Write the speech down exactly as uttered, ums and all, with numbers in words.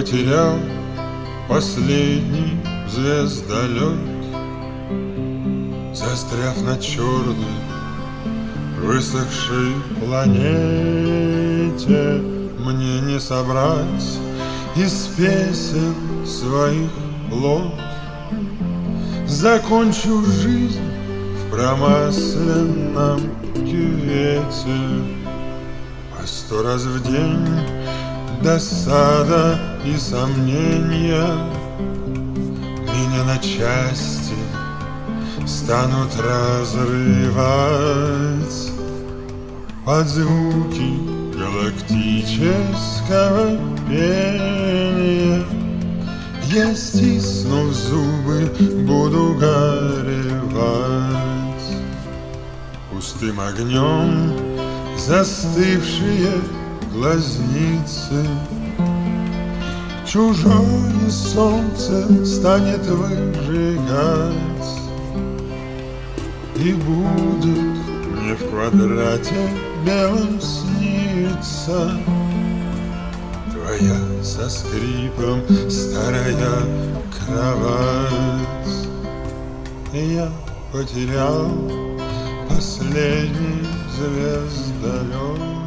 потерял последний звездолет, застряв на черной высохшей планете. Мне не собрать из песен своих плод, закончу жизнь в промасленном кювете. По сто раз в день досада и сомнения меня на части станут разрывать под звуки галактического пения. Я, стиснув зубы, буду горевать. Пустым огнем застывшие глазницы, чужое солнце станет выжигать, и будет мне в квадрате белом снится твоя со скрипом старая кровать. Я потерял последний звездолет.